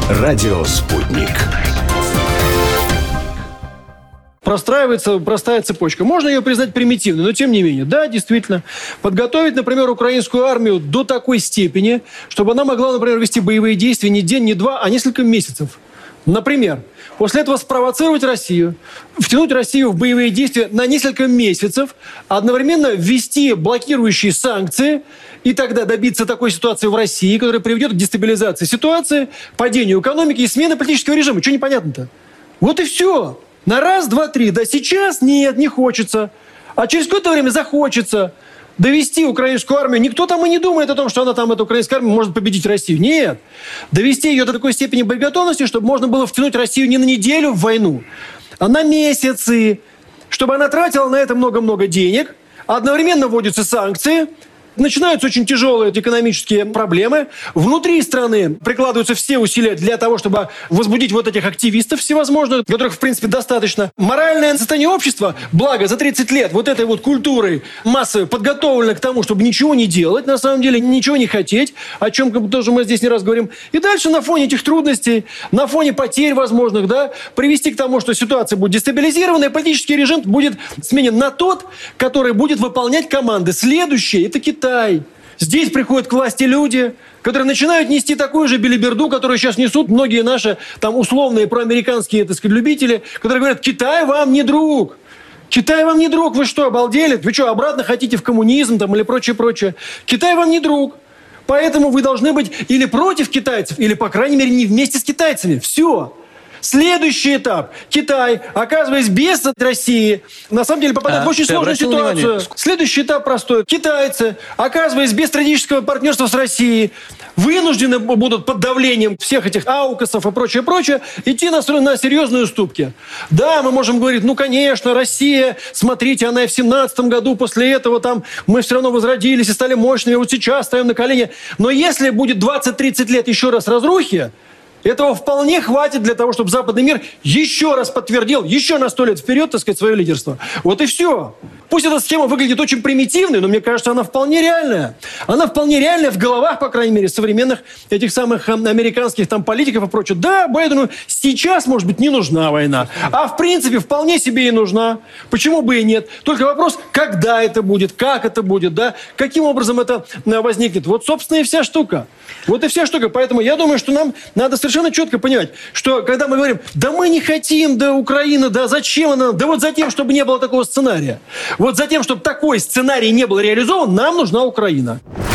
Радио «Спутник». Простраивается простая цепочка. Можно ее признать примитивной, но тем не менее. Да, действительно. Подготовить, например, украинскую армию до такой степени, чтобы она могла, например, вести боевые действия не день, не два, а несколько месяцев. Например, после этого спровоцировать Россию, втянуть Россию в боевые действия на несколько месяцев, одновременно ввести блокирующие санкции и тогда добиться такой ситуации в России, которая приведет к дестабилизации ситуации, падению экономики и смене политического режима. Что непонятно-то? Вот и все. На раз, два, три. Да сейчас нет, не хочется. А через какое-то время захочется довести украинскую армию. Никто там и не думает о том, что она там, эта украинская армия, может победить Россию. Нет. Довести ее до такой степени боеготовности, чтобы можно было втянуть Россию не на неделю в войну, а на месяцы. Чтобы она тратила на это много-много денег. Одновременно вводятся санкции. Начинаются очень тяжелые экономические проблемы. Внутри страны прикладываются все усилия для того, чтобы возбудить вот этих активистов всевозможных, которых, в принципе, достаточно. Моральное состояние общества, благо, за 30 лет вот этой вот культурой массовой подготовлено к тому, чтобы ничего не делать, на самом деле, ничего не хотеть, о чем тоже мы здесь не раз говорим. И дальше на фоне этих трудностей, на фоне потерь возможных, да, привести к тому, что ситуация будет дестабилизирована, и политический режим будет сменен на тот, который будет выполнять команды. Следующий – это Китай. Здесь приходят к власти люди, которые начинают нести такую же белиберду, которую сейчас несут многие наши там условные проамериканские, так сказать, любители, которые говорят: Китай вам не друг. Китай вам не друг. Вы что, обалдели? Вы что, обратно хотите в коммунизм там, или прочее? Китай вам не друг. Поэтому вы должны быть или против китайцев, или, по крайней мере, не вместе с китайцами. Все. Следующий этап. Китай, оказываясь без России, на самом деле попадает в очень сложную ситуацию. Следующий этап простой. Китайцы, оказываясь без стратегического партнерства с Россией, вынуждены будут под давлением всех этих аукасов и прочее, идти на серьезные уступки. Да, мы можем говорить, ну, конечно, Россия, смотрите, она и в 17 году после этого там мы все равно возродились и стали мощными, вот сейчас стоим на колени. Но если будет 20-30 лет еще раз разрухи, этого вполне хватит для того, чтобы западный мир еще раз подтвердил, еще на 100 лет вперед, так сказать, свое лидерство. Вот и все. Пусть эта схема выглядит очень примитивной, но мне кажется, она вполне реальная. Она вполне реальная в головах, по крайней мере, современных этих самых американских там политиков и прочее. Да, Байдену сейчас, может быть, не нужна война. А в принципе, вполне себе и нужна. Почему бы и нет? Только вопрос, когда это будет, как это будет, да? Каким образом это возникнет. Вот, собственно, и вся штука. Вот и вся штука. Поэтому я думаю, что нам надо совершенно четко понимать, что когда мы говорим, да мы не хотим, да Украина, да зачем она, да вот за тем, чтобы не было такого сценария. Вот за тем, чтобы такой сценарий не был реализован, нам нужна Украина.